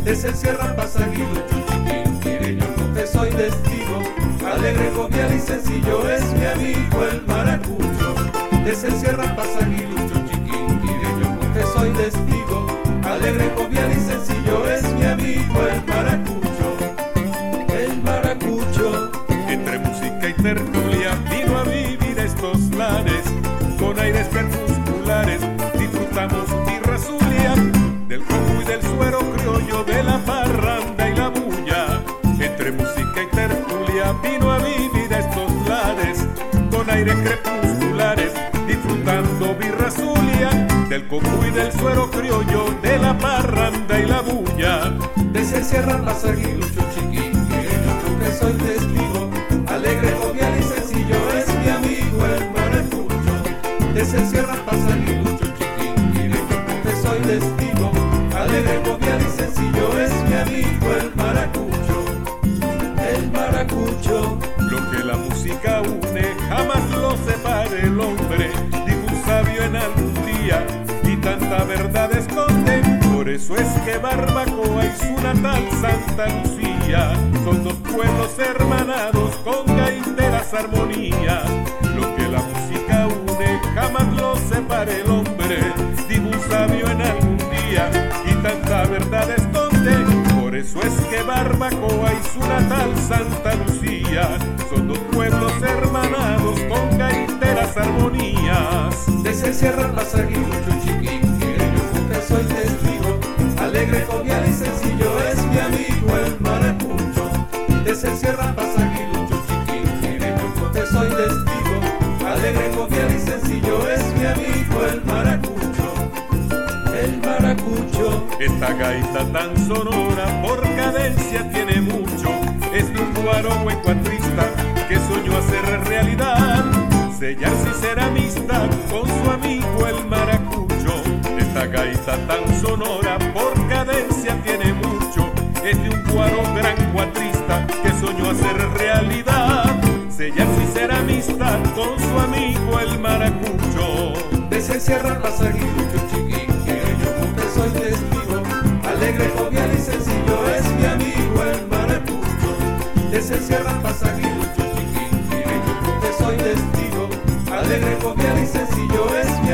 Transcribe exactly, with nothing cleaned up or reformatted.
desde el Sierra Pasaguilucho, chiquinquireño, te soy testigo. Alegre, jovial y sencillo es mi amigo el maracucho. Desde el Sierra Pasaguilucho, chiquinquireño, te soy testigo. Alegre, jovial y sencillo es mi amigo el maracucho. El maracucho. Entre música y tertulia vino a vivir estos lares. Con aires crepusculares disfrutamos birra zulia, del coco y del suero criollo, de la parranda y la bulla. Entre música y tertulia vino a vivir estos lares. Con aires crepusculares disfrutando birra zulia, del coco y del suero criollo, de la parranda y la bulla. Desde el Sierra Pasaguilucho, chiquinquireño, yo que soy testigo. Alegre, jovial y sencillo es mi amigo el maracucho. Desde el Sierra Pasaguilucho, chiquinquireño, yo que soy testigo. Alegre, jovial y sencillo es mi amigo el maracucho. El maracucho. Lo que la música une jamás lo separe el hombre, dijo un sabio en algún día, y tanta verdad esconde. Por eso es que Barbacoa y su natal Santa Lucía son dos pueblos hermanados con gaiteras armonías. Lo que la música une jamás lo separe el hombre, dijo un sabio en algún día, y tanta verdad esconde. Por eso es que Barbacoa y su natal Santa Lucía son dos pueblos hermanados con gaiteras armonías. Desde el Sierra Pasaguilucho, chiquinquireño, yo que soy testigo. Alegre, jovial y sencillo es mi amigo el maracucho. Desde el Sierra Pasaguilucho, chiquinquireño, yo que soy testigo. Alegre, jovial y sencillo es mi amigo el maracucho. El maracucho. Esta gaita tan sonora por cadencia tiene mucho. Es de un guaro cuatrista que soñó hacer realidad, sellarse y ser amistad con su amigo el maracucho. Esta gaita tan sonora por cadencia tiene mucho. Es de un guaro gran cuatrista que soñó hacer realidad, sellarse y ser amistad con su amigo el maracucho. Desde el Sierra Pasaguilucho, chiquinquireño, yo que soy testigo. Alegre, jovial y sencillo es mi amigo el maracucho. Desde el Sierra Pasaguilucho, chiquinquireño, yo que soy testigo. Alegre, jovial y sencillo es mi